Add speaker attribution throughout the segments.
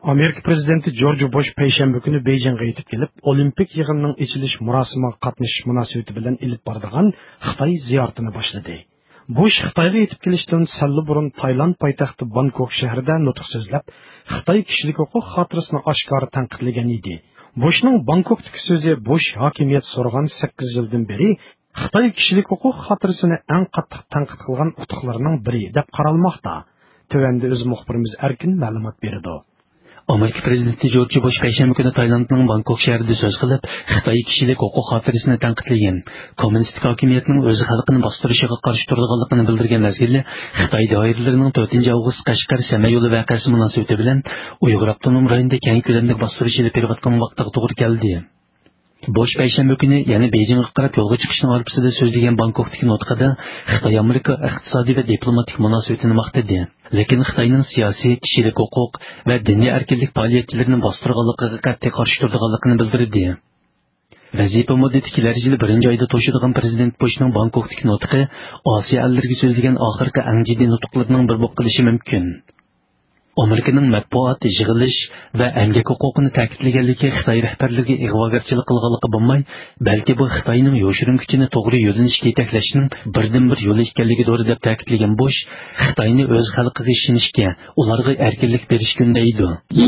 Speaker 1: Amerika prezidenti George Bush payshanba kuni Beijingga yetib kelib, Olimpik yig'inining ochilish murosimiga qatnashish munosabati bilan ilib boradigan Xitoy ziyoratini boshladi. Bush Xitoyga yetib kelishdan sal burun Tailand poytaxti Bangkok shahrida nutq so'zlab, Xitoy kishilik huquq xotirasini oshkora tanqidlagan edi. Bushning Bangkokdagi so'zi Bush hokimiyat so'ragan 8 yildan beri Xitoy kishilik huquq xotirasini eng qattiq tanqid qilgan utuqlarning biri deb qaralmoqda. Tövəndə öz muxbirimiz Erkin ma'lumot berdi.
Speaker 2: Amerika prezidenti George Bush payshanba kuni Tailandning Bangkok shahrida so'z qilib, Xitoy kishilik huquq xotirasini tanqidlagan. Kommunistik hokimiyatning o'z xalqini bostirishiga qarshi turganligini bildirgan mezgilda Xitoy doiralarining 4-avgust Qashqar Sama yo'li voqeasi munosabati bilan Uyg'ur avtonom rayonida keng ko'lamda bostirish ilib berayotgan vaqtga to'g'ri keldi. Bush payshanba kuni yana Beijingga qarab yo'lga chiqishning orqasida so'zlagan Bangkokdagi nutqida Xitoy Amerika iqtisodiy va diplomatik munosabatini maqtadi. Lekin Xitoyning siyosiy, kishilik huquq va diniy erkinlik faoliyatchilarini bostirganligiga qat'iy qarshi turganligini bildirdi. Vazifa muddati kelar yil 1-oyda to'shadigan prezident Bushning Bangkokdagi nutqi Osiyo allariga so'zlagan oxirgi eng jiddiy nutqlarning biri bo'lib qolishi mumkin. Amerikaning matbuot, yig'ilish va emgak huquqini ta'kidlaganligi Xitoy rahbarlariga ig'vogarchilik qilganligi bo'lmay, balki bu Xitoyning yoshirin kuchini to'g'ri yo'linishga yetaklashning birdan-bir yo'li ekanligidir deb ta'kidlagan Bush, Xitoyni o'z xalqiga ishonishga, ularga erkinlik berishga undaydi.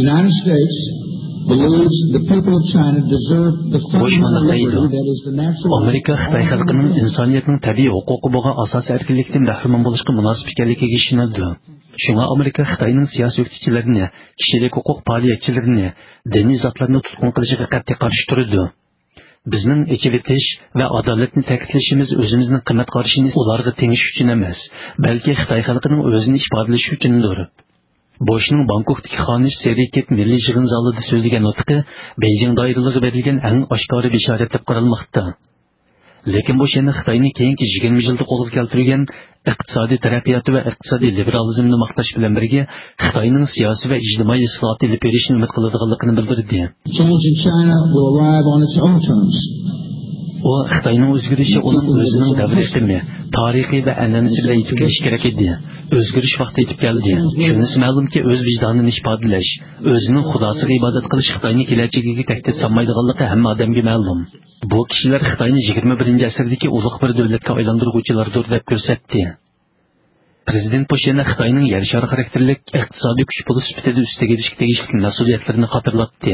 Speaker 2: Bush Amerika Xitoy xalqining insoniyatning tabiiy huquqi bo'lgan asosiy erkinlikdan mahrum bo'lishga munosib ekanligiga ishonadi. Shunga Amerika Xitoyning siyosiy o'qituvchilarini, kishilik huquq faoliyatchilarini, diniy zotlarni tutqun qilishiga qat'iy qarshi turadi. Bizning ichivitish va adolatni ta'kidlashimiz o'zimizning qimmat qarashini ularga tengish uchun emas, balki Xitoy xalqining o'zini ifodalashi uchundir. Bushning Bangkokdagi Xonish Seriket milliy yig'in zalida so'zlagan nutqi Beijing doiralariga berilgan eng oshkora bishorat deb qaralmoqda. Lekin bu yana Xitoyning keyingi 20 yilda qo'lga keltirgan iqtisodiy taraqqiyot va iqtisodiy liberalizmni maqtash bilan birga Xitoyning siyosiy va ijtimoiy islohot ilib berishni umid qiladiganligini bildirdi. U Xitoyning o'zgarishi uning o'zining davr iqtimi, tarixiy va an'anasi bilan yetib kelishi kerak edi. O'zgarish vaqti yetib keldi. Shunisi ma'lumki, o'z vijdonini ifodalash, o'zining xudosiga ibodat qilish Xitoyning kelajagiga tahdid solmaydiganligi hamma odamga ma'lum. Bu kishilar Xitoyni 21-asrdagi ulug' bir davlatga aylantiruvchilardir deb ko'rsatdi. Prezident Bush yana Xitoyning yer shari xarakterlik iqtisodiy kuch bo'lish sifatida ustiga kelishga tegishli mas'uliyatlarini qatorlatdi.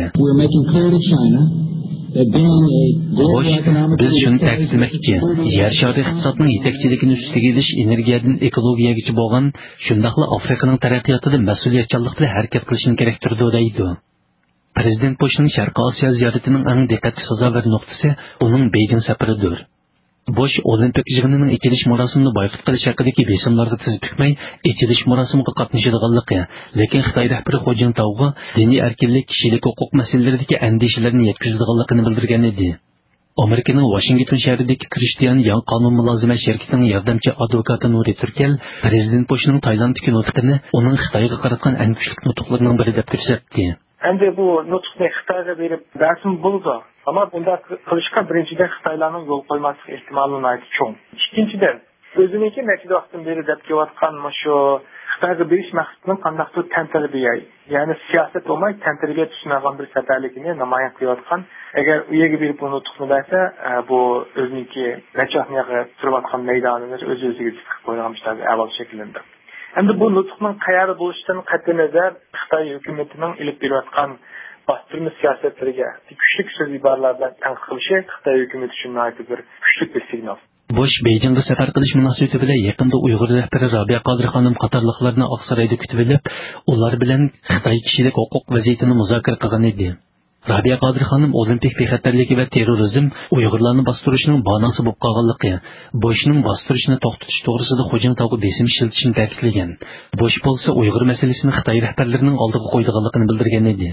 Speaker 2: Biz shuni ta'kidlamoqchi, yer shari iqtisodining yetakchiligini ustiga kelish energiyadan ekologiyagacha bo'lgan, shundaqla Afrikaning taraqqiyotida mas'uliyatchanlik bilan harakat qilishni keraktirdi deydi. Prezident Bushning Sharqiy Osiyo ziyaratining eng diqqatga sazovor nuqtasi uning Beijing safaridir. Bush Olimpik yig'inining ochilish marosimini boykot qilish haqidagi besimlarga tiz bukmay, ochilish marosimiga qatnashadiganligi, lekin Xitoy rahbari Hu Jintauga diniy erkinlik, kishilik huquq masalalaridagi andishalarni yetkazadiganligini bildirgan edi. Amerikaning Washington shahridagi Christian Young qonun mulozima shirkatining yordamchi advokati Nuri Turkel prezident Bushning Tailanddagi nutqini uning Xitoyga qaratgan eng kuchli nutqlarning biri deb ko'rsatdi.
Speaker 3: Endi bu nutqni Xitoyga berib rasm bo'ldi. Ama bunda qilishga birinchidan Xitoylarning yo'l qo'ymaslik ehtimolini aytib cho'ng. Ikkinchidan, o'ziniki necha vaqtdan beri deb kelayotgan shu Xitoyga berish maqsadini qandaqdir tantarbiya, ya'ni siyosat bo'lmay tantarbiya tushunadigan bir safarligini namoyon qilayotgan. Agar u yerga berib bu nutqni bersa, bu o'ziniki necha turayotgan maydonini o'z-o'ziga chiqib qo'ygan ishlarga avval shakllanadi. Endi bu nutqning qayerda bo'lishidan qat'iy nazar Xitoy hukumatining ilib berayotgan bastırma siyasetleriga kuchli so'z iboralar bilan tanqid qilishi Xitoy hukumati uchun bir kuchli bir signal.
Speaker 2: Bush Beijingga safar qilish munosabati bilan yaqinda Uyg'ur rahbari Rabiya Qodir xonim qatorliqlarni Oqsaroyda kutib olib, ular bilan Xitoy kishilik huquq vaziyatini muzokara qilgan edi. Rabiya Qodir xonim Olimpik bexatarligi va terrorizm Uyg'urlarni bostirishning banasi bo'lib qolganligi, Bushning bostirishni to'xtatish to'g'risida Hu Jintauga besim ishlatishini ta'kidlagan. Bush bo'lsa Uyg'ur masalasini Xitoy rahbarlarining oldiga qo'ydiganligini bildirgan edi.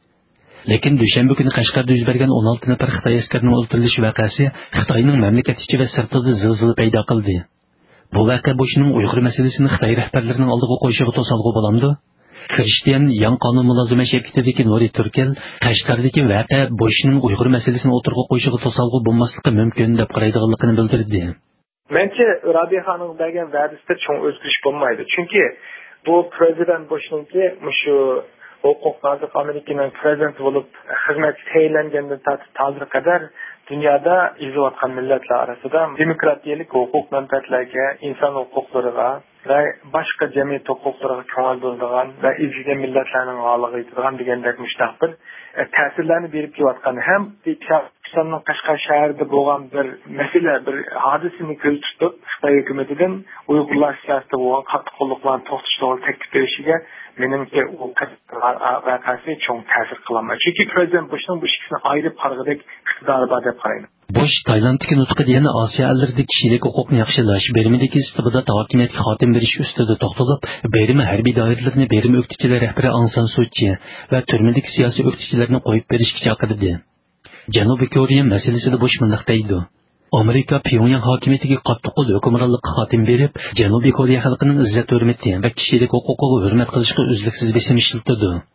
Speaker 2: Lekin dushanba kuni Qashqarda yuz bergan 16 nafar Xitoy askarining o'ldirilishi voqeasi Xitoyning mamlakat ichi va sirtida zilzila paydo qildi. Bu voqea Bushning Uyg'ur masalasini Xitoy rahbarlarining oldiga qo'yishiga to'salg'i bo'lamdi. Christian Young qonun mulozima shirkatidagi Nuri Turkel Qashqardagi voqea Bushning Uyg'ur masalasini o'tirg'a qo'yishiga to'salg'i bo'lmasligi mumkin deb qaraydiganligini bildirdi.
Speaker 3: Menimcha Rabiya xonim bergan va'dasida cho'ng o'zgarish bo'lmaydi. Chunki bu prezident Bushningki shu huquqlarda Amerikaning prezidenti bo'lib xizmat tayinlangandan tortib hozirga qadar dunyoda izlayotgan millatlar orasida demokratiyalik huquq manfaatlarga, inson huquqlariga va boshqa jamiyat huquqlariga ko'ngil bo'ladigan va izlagan millatlarning holiga yetadigan degandek mushtaq bir ta'sirlarni berib kelayotgan ham Pokistonning Qashqar shahrida bo'lgan bir masala, bir hodisani ko'z tutib Xitoy hukumatidan Uyg'urlar siyosatida bo'lgan qattiq qo'lliqlarni to'xtatishni taklif berishiga menimcha u voqeasi cho'ng ta'sir qiladi. Chunki prezident Bushning bu ishni ayirib qarag'idek iqtidori bor deb qarayman.
Speaker 2: Bush Taylanddagi nutqida yana Osiyo ellarida kishilik huquqni yaxshilash, Bermidagi istibdat hokimiyatga xotim berish ustida to'xtalib, Berma harbiy doiralarini Berma o'qituvchilar rahbari Aung San Suu Kyi va turmadagi siyosiy o'qituvchilarni qo'yib berishga chaqirdi. Janubiy Koreya masalasida Bush mundaq deydi: Amerika Pyongyang hokimiyatiga qattiq qo'l hukmronlikqa xotim berib, Janubiy Koreya xalqining izzat hurmati va kishilik huquqiga hurmat qilishga uzluksiz besim ishlatdi.